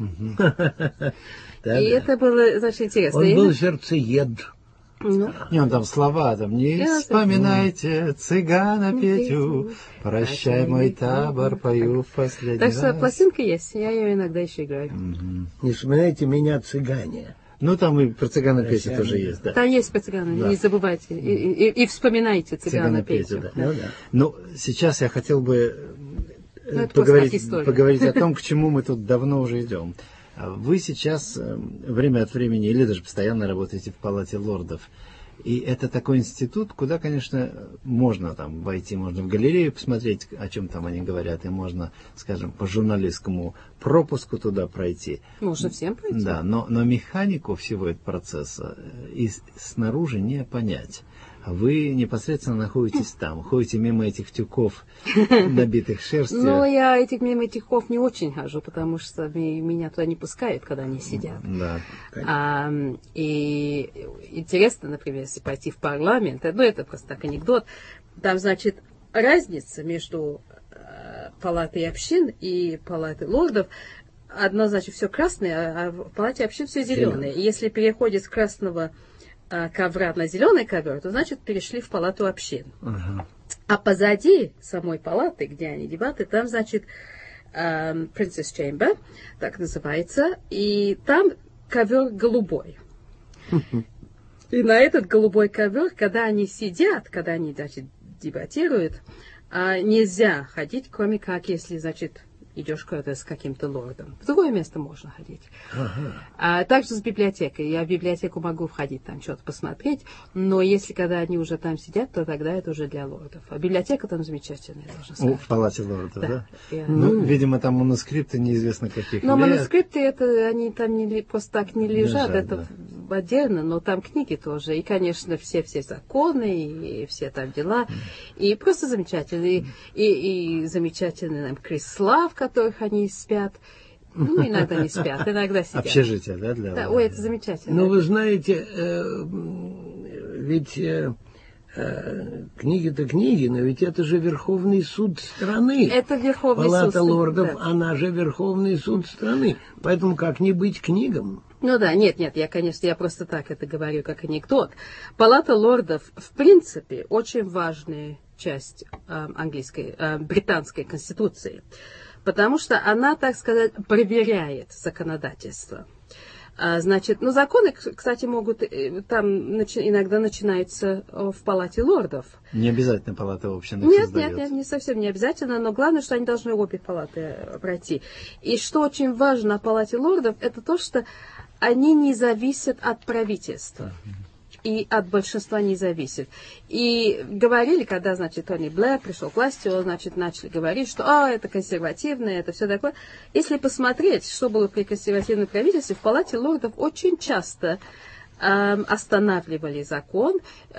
И это было, значит, интересно. Он был сердцеед. Ну. Не, он там слова, там, не вспоминайте цыгана Петю, прощай мой табор, пою в последний раз. Так что пластинка есть, я ее иногда еще играю. Не вспоминайте меня, цыгане. Ну, там и про цыгана Петю тоже есть, да. Там есть про цыгана, да. Не забывайте. И, и, и вспоминайте цыгана, цыгана Петю. Петю, да. Ну, да. Ну, сейчас я хотел бы ну, поговорить, поговорить о том, к чему мы тут давно уже идем. Вы сейчас время от времени или даже постоянно работаете в Палате лордов. И это такой институт, куда, конечно, можно там войти, можно в галерею посмотреть, о чем там они говорят, и можно, скажем, по журналистскому пропуску туда пройти. Можно всем пройти. Да, но, но механику всего этого процесса и снаружи не понять. Вы непосредственно находитесь там, ходите мимо этих тюков, набитых шерстью. Ну, я этих, мимо этих тюков не очень хожу, потому что меня туда не пускают, когда они сидят. Да. А, и интересно, например, если пойти в парламент, ну, это просто так анекдот, там, значит, разница между э, палатой общин и палатой лордов, одно, значит, все красное, а в палате общин все зеленое. И если переходит с красного ковра на зеленый ковер, то, значит, перешли в палату общин. Uh-huh. А позади самой палаты, где они дебаты, там, значит, um, Princess Chamber, так называется, и там ковер голубой. Uh-huh. И на этот голубой ковер, когда они сидят, когда они, значит, дебатируют, нельзя ходить, кроме как, если, значит, идешь куда-то с каким-то лордом. В другое место можно ходить. Ага. А также с библиотекой. Я в библиотеку могу входить, там что-то посмотреть, но если когда они уже там сидят, то тогда это уже для лордов. А библиотека там замечательная, должна сказать. О, в палате лордов, да? да? Я... Ну, ну, видимо, там манускрипты неизвестно каких Но лет. манускрипты, это, они там не, просто так не лежат, лежат это да. отдельно, но там книги тоже. И, конечно, все-все законы, и все там дела. Mm. И просто замечательные. И, и, и замечательный нам кресла, в которых они спят. Ну, иногда не спят, иногда сидят. Общежитие, да, для да, ой, это замечательно. Ну, вы знаете, ведь э, э, книги-то книги, но ведь это же Верховный суд страны. Это Верховный Палата суд. лордов, Да. она же Верховный суд страны. Поэтому как не быть книгам? Ну да, нет, нет, я, конечно, я просто так это говорю, как анекдот. Палата лордов, в принципе, очень важная часть э, английской, э, британской конституции, потому что она, так сказать, проверяет законодательство. А, значит, ну, законы, кстати, могут, там начи, иногда начинаются в Палате лордов. Не обязательно Палата общин их Нет, создает. нет, нет, не совсем не обязательно, но главное, что они должны обе палаты пройти. И что очень важно о Палате лордов, это то, что они не зависят от правительства. И от большинства не зависит. И говорили, когда, значит, Тони Блэр пришел к власти, он, значит, начали говорить, что а, это консервативное, это все такое. Если посмотреть, что было при консервативном правительстве, в Палате лордов очень часто э, останавливали закон,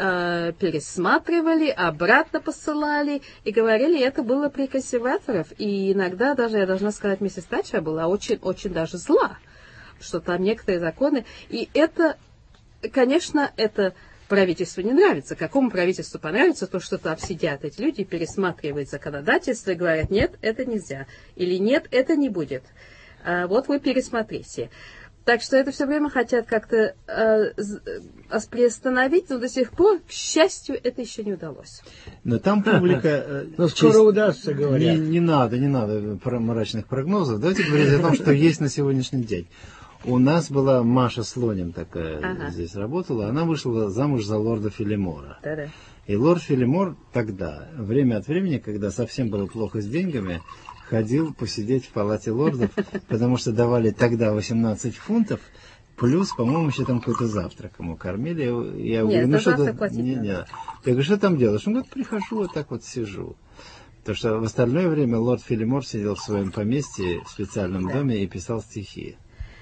э, пересматривали, обратно посылали и говорили, это было при консерваторах. И иногда даже, я должна сказать, миссис Тэтчер была очень-очень даже зла, что там некоторые законы, и это... Конечно, это правительству не нравится. Какому правительству понравится то, что там сидят эти люди, пересматривают законодательство и говорят, нет, это нельзя. Или нет, это не будет. А вот вы пересмотрите. Так что это все время хотят как-то э, приостановить, но до сих пор, к счастью, это еще не удалось. Но там публика... Но скоро удастся, говорят. Не, не надо, не надо про мрачных прогнозов. Давайте говорить о том, что есть на сегодняшний день. У нас была Маша Слоним такая, ага. здесь работала, она вышла замуж за лорда Филимора. Да-да. И лорд Филимор тогда, время от времени, когда совсем было плохо с деньгами, ходил посидеть в Палате лордов, потому что давали тогда восемнадцать фунтов, плюс, по-моему, еще там какой-то завтрак ему кормили. Я говорю, ну что ты... Не, не. Я говорю, что там делаешь? Он говорит, прихожу, вот так вот сижу. Потому что в остальное время лорд Филимор сидел в своем поместье, в специальном да. доме и писал стихи.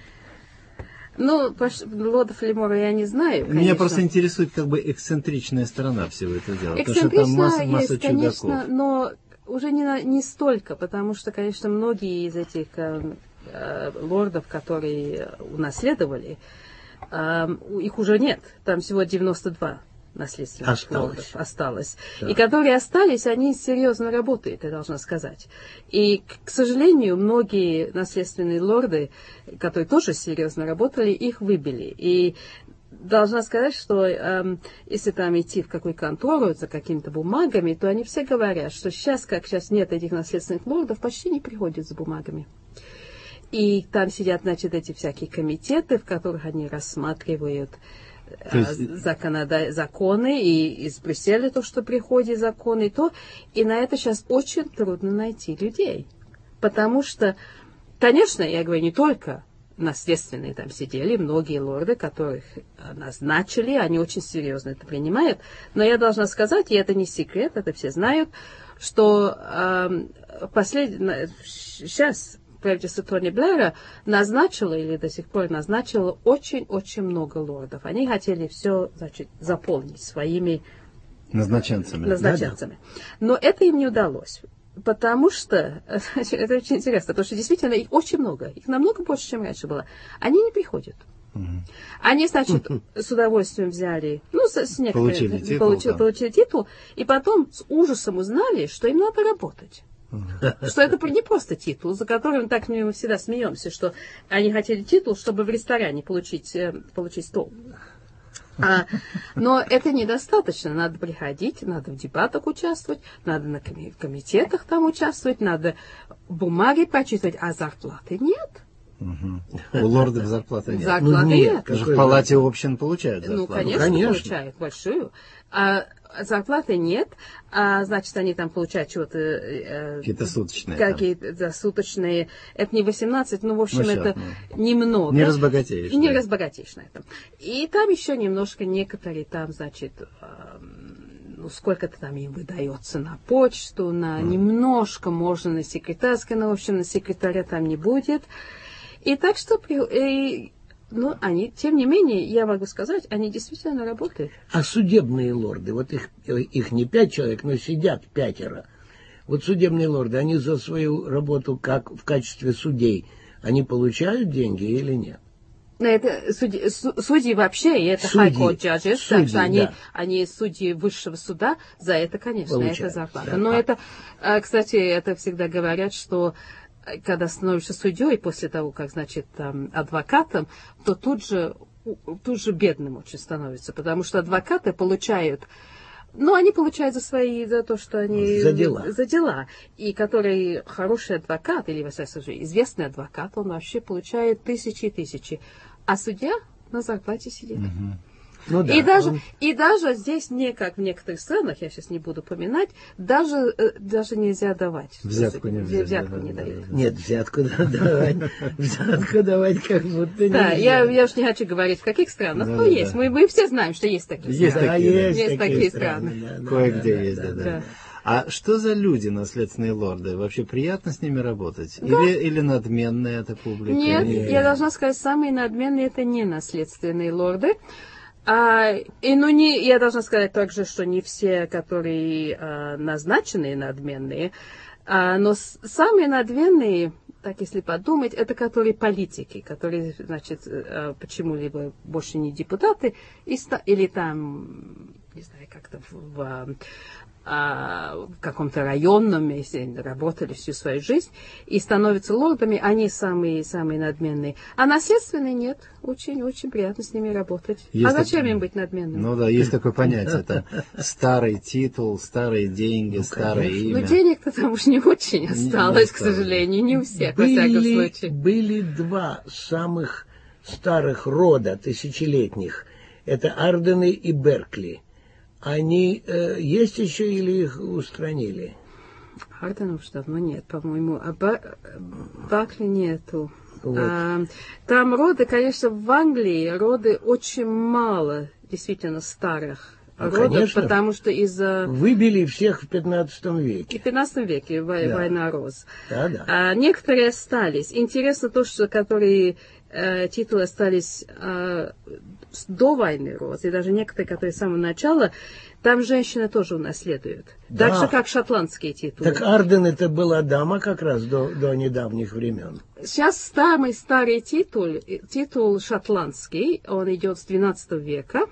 Ну, лорда Филимора я не знаю, конечно. Меня просто интересует как бы эксцентричная сторона всего этого дела. Эксцентричная потому что там масса, масса есть, чудаков. конечно, но уже не, на, не столько, потому что, конечно, многие из этих э, э, лордов, которые унаследовали, э, их уже нет. Там всего девяносто два наследственных осталось. лордов осталось. Да. И которые остались, они серьезно работают, я должна сказать. И, к сожалению, многие наследственные лорды, которые тоже серьезно работали, их выбили. И должна сказать, что э, если там идти в какую контору за какими-то бумагами, то они все говорят, что сейчас, как сейчас нет этих наследственных лордов, почти не приходят за бумагами. И там сидят, значит, эти всякие комитеты, в которых они рассматривают есть... законода... законы, и из Брюсселя то, что приходит законы, и то. И на это сейчас очень трудно найти людей. Потому что, конечно, я говорю, не только наследственные там сидели, многие лорды, которых назначили, они очень серьезно это принимают. Но я должна сказать, и это не секрет, это все знают, что э, послед... сейчас правительство Тони Блэра назначило, или до сих пор назначило, очень-очень много лордов. Они хотели все, значит, заполнить своими назначенцами. назначенцами. Да-да. Но это им не удалось. Потому что, это очень интересно, потому что действительно их очень много, их намного больше, чем раньше было. Они не приходят. Угу. Они, значит, с удовольствием взяли, ну, с, с получили, титул, получили, получили титул, и потом с ужасом узнали, что им надо работать. Uh-huh. Что это не просто титул, за которым так мы всегда смеемся, что они хотели титул, чтобы в ресторане получить, получить стол. А, но это недостаточно. Надо приходить, надо в дебатах участвовать, надо на коми- комитетах там участвовать, надо бумаги прочитывать, а зарплаты нет. Угу. У лордов зарплаты нет. Зарплаты ну, нет. нет. В палате общин получают зарплату. Ну, конечно, конечно. получают большую. А зарплаты нет, а значит, они там получают чего-то... Э, какие-то суточные. Какие-то да, суточные. Это не восемнадцать, ну, в общем, ну, это ну, немного. Не разбогатеешь. Не да. разбогатеешь на этом. И там еще немножко некоторые там, значит... Э, ну, сколько-то там им выдается на почту, на mm. немножко можно на секретарское, но, в общем, на секретаря там не будет. И так что... И, ну, они, тем не менее, я могу сказать, они действительно работают. А судебные лорды, вот их, их не пять человек, но сидят пятеро. Вот судебные лорды, они за свою работу, как в качестве судей, они получают деньги или нет? Это судьи, судьи вообще, и это Судьи. high court judges, Судьи, так что они, да. они судьи высшего суда, за это, конечно, Получают, это зарплата. да. Но это, кстати, это всегда говорят, что когда становишься судьей после того, как, значит, адвокатом, то тут же, тут же бедным очень становится, потому что адвокаты получают, ну, они получают за свои, за то, что они... За дела. За дела. И который хороший адвокат, или, во всяком случае, известный адвокат, он вообще получает тысячи и тысячи. А судья на зарплате сидит. Мгм. Ну, да, и, даже, он- и даже здесь, не как в некоторых странах, я сейчас не буду поминать, даже, э, даже нельзя давать. Взятку нельзя, Взятку да, не да, дают. да. Нет, взятку давать. Взятку давать как будто Да, нельзя. я, я уж не хочу говорить, в каких странах, Да, но да, есть. да. Мы, мы все знаем, что есть такие Есть страны. Да, такие, да. есть, Есть такие такие страны. да, да, Кое-где да, есть, да, да, да. да. А что за люди, наследственные лорды? Вообще приятно с ними работать? Или, или надменная эта публика? Нет, Или- я должна сказать, самые надменные это не наследственные лорды. А, и ну не, я должна сказать также, что не все, которые а, назначенные надменные, а, но с- самые надменные, так если подумать, это которые политики, которые, значит, а, почему-либо больше не депутаты, и ста- или там, не знаю, как-то в, в, а, в каком-то районном месте они работали всю свою жизнь и становятся лордами, они самые, самые надменные. А наследственные нет. Очень-очень приятно с ними работать. Есть а зачем так- им быть надменным? Ну да, есть такое понятие. Это старый титул, старые деньги, старое конечно. имя. Но денег-то там уж не очень осталось, к осталось. сожалению, не у всех, во всяком Были, случае. были два самых старых рода тысячелетних. Это Ардены и Беркли. Они э, есть еще или их устранили? Хардена уж давно нет, по-моему. А Ба- Бакли нету. Вот. А, там роды, конечно, в Англии роды очень мало, действительно, старых Ну, родов, конечно. потому что из-за... Выбили всех в пятнадцатом И веке. в пятнадцатом веке вой- Да. война роз. Да, да. А некоторые остались. Интересно то, что которые э, титулы остались э, с- до войны роз, и даже некоторые, которые с самого начала, там женщины тоже унаследуют. Да. Так же, как шотландские титулы. Так Арден это была дама как раз до, до недавних времен. Сейчас самый старый титул, э, титул шотландский, он идет с двенадцатого века.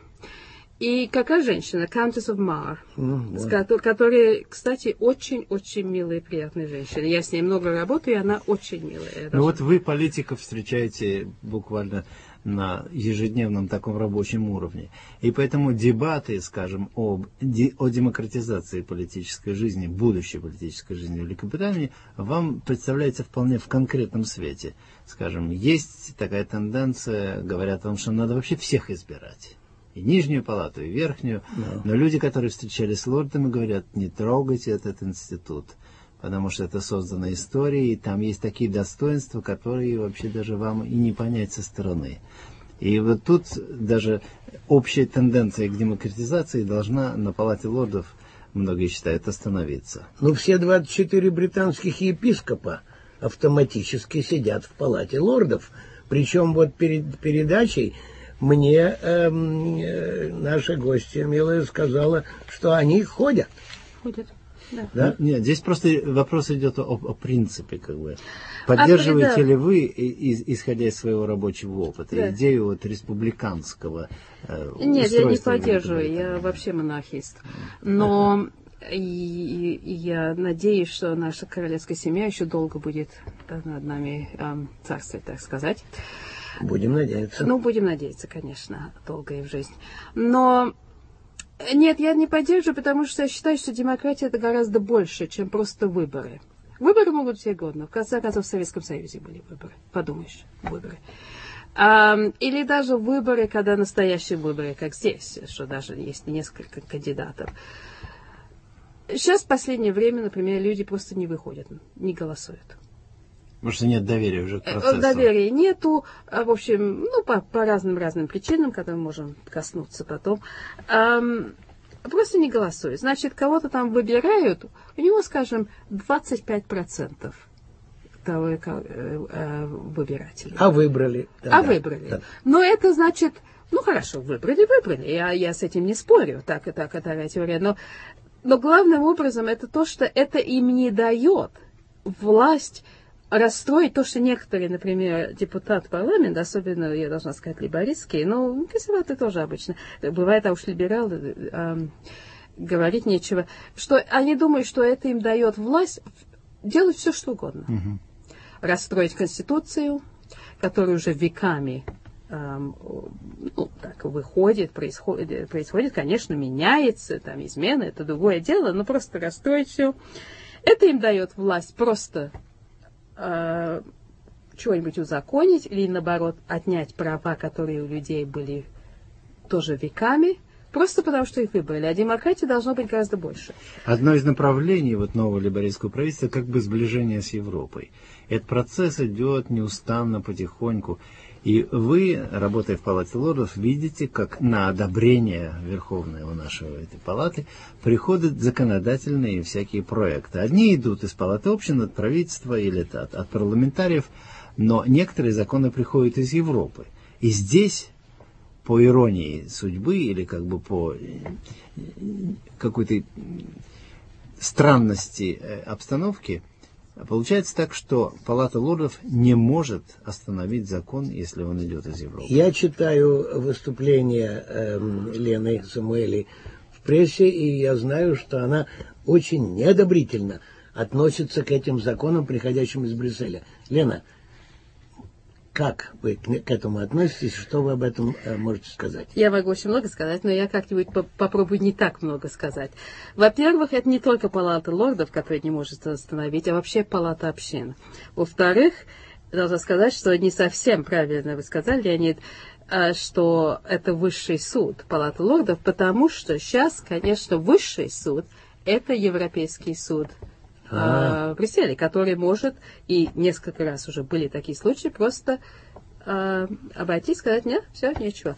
И какая женщина? Countess of Mar, Ну, с вот. ко- которые, кстати, очень-очень милые, приятные женщины. Я с ней много работаю, и она очень милая. Я Ну даже- вот вы политиков встречаете буквально на ежедневном таком рабочем уровне. И поэтому дебаты, скажем, об, де- о демократизации политической жизни, будущей политической жизни Великобритании, вам представляется вполне в конкретном свете. Скажем, есть такая тенденция, говорят о том, что надо вообще всех избирать. И нижнюю палату, и верхнюю. Да. Но люди, которые встречались с лордами, говорят, не трогайте этот институт, потому что это создано историей, и там есть такие достоинства, которые вообще даже вам и не понять со стороны. И вот тут даже общая тенденция к демократизации должна на палате лордов, многие считают, остановиться. Ну, все двадцать четыре британских епископа автоматически сидят в палате лордов. Причем вот перед передачей мне эм, э, наша гостья милая сказала, что они ходят. Ходят. Да. Да? Ну, нет, здесь просто вопрос идет о, о принципе, как бы. Поддерживаете А, да. ли вы, и- и- исходя из своего рабочего опыта, Да. идею вот республиканского э, Нет, я не устройства поддерживаю, я Великобритании? вообще монархист. Но и, и я надеюсь, что наша королевская семья еще долго будет э, над нами эм, царствовать, так сказать. Будем надеяться. Ну, будем надеяться, конечно, долгая жизнь. Но нет, я не поддерживаю, потому что я считаю, что демократия это гораздо больше, чем просто выборы. Выборы могут быть угодно. В конце концов, в Советском Союзе были выборы. Подумаешь, выборы. А, или даже выборы, когда настоящие выборы, как здесь, что даже есть несколько кандидатов. Сейчас в последнее время, например, люди просто не выходят, не голосуют. Потому что нет доверия уже к процессу. Доверия нету, а, в общем, ну, по, по разным-разным причинам, которые мы можем коснуться потом. Ам, просто не голосуют. Значит, кого-то там выбирают, у него, скажем, двадцать пять процентов того, э, э, выбирателей. А выбрали. Да, а да, выбрали. да. Но это значит, ну хорошо, выбрали, выбрали. Я, я с этим не спорю, так и так, это такая теория. Но, но главным образом это то, что это им не дает власть расстроить то, что некоторые, например, депутаты парламента, особенно, я должна сказать, лейбористские, но консерваторы тоже обычно, бывает, а уж либералы, э, говорить нечего, что они думают, что это им дает власть делать все, что угодно. Угу. Расстроить Конституцию, которая уже веками э, ну, так, выходит, происходит, происходит, конечно, меняется, там, измены, это другое дело, но просто расстроить все. Это им дает власть просто э, чего-нибудь узаконить или, наоборот, отнять права, которые у людей были тоже веками, просто потому что их выбрали. А демократии должно быть гораздо больше. Одно из направлений вот нового лейбористского правительства как бы сближение с Европой. Этот процесс идет неустанно, потихоньку. И вы, работая в Палате лордов, видите, как на одобрение Верховной у нашего этой палаты приходят законодательные всякие проекты. Одни идут из Палаты общин, от правительства или от, от парламентариев, но некоторые законы приходят из Европы. И здесь, по иронии судьбы или как бы по какой-то странности обстановки, получается так, что Палата лордов не может остановить закон, если он идет из Европы. Я читаю выступление э, Лены Самуэли в прессе, и я знаю, что она очень неодобрительно относится к этим законам, приходящим из Брюсселя. Лена, как вы к этому относитесь? Что вы об этом э, можете сказать? Я могу очень много сказать, но я как-нибудь по- попробую не так много сказать. Во-первых, это не только Палата лордов, которая не может остановить, а вообще Палата общин. Во-вторых, должна сказать, что не совсем правильно вы сказали, Леонид, что это высший суд Палаты лордов, потому что сейчас, конечно, высший суд – это Европейский суд в Брюсселе, который может, и несколько раз уже были такие случаи, просто э, обойти и сказать, нет, все, ничего.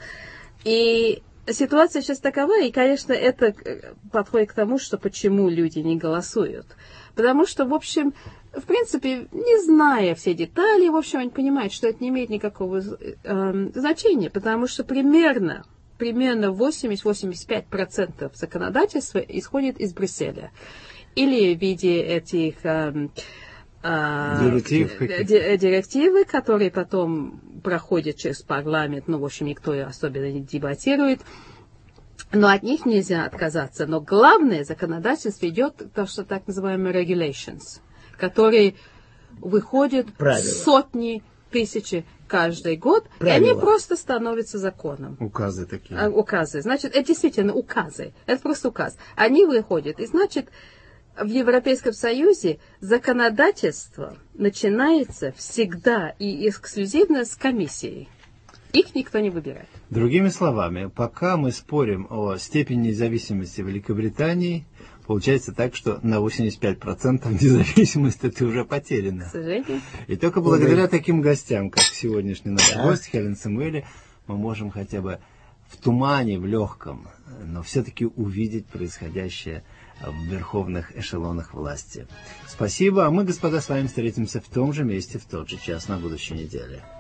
И ситуация сейчас такова, и, конечно, это подходит к тому, что почему люди не голосуют. Потому что, в общем, в принципе, не зная все детали, в общем, они понимают, что это не имеет никакого э, значения, потому что примерно, примерно восемьдесят-восемьдесят пять процентов законодательства исходит из Брюсселя. Или в виде этих э, э, Директив. директивы, которые потом проходят через парламент, ну, в общем, никто особенно не дебатирует, но от них нельзя отказаться. Но главное законодательство идет то, что так называемые regulations, которые выходят Правила. Сотни, тысячи каждый год, Правила. И они просто становятся законом. Указы такие. А, указы. Значит, это действительно указы. Это просто указ. Они выходят. И значит, в Европейском Союзе законодательство начинается всегда и эксклюзивно с комиссией. Их никто не выбирает. Другими словами, пока мы спорим о степени независимости Великобритании, получается так, что на восемьдесят пять процентов независимость это уже потеряна. К сожалению. И только благодаря таким гостям, как сегодняшний наш гость Хелен Самуэли, мы можем хотя бы в тумане, в легком, но все-таки увидеть происходящее в верховных эшелонах власти. Спасибо, а мы, господа, с вами встретимся в том же месте, в тот же час на будущей неделе.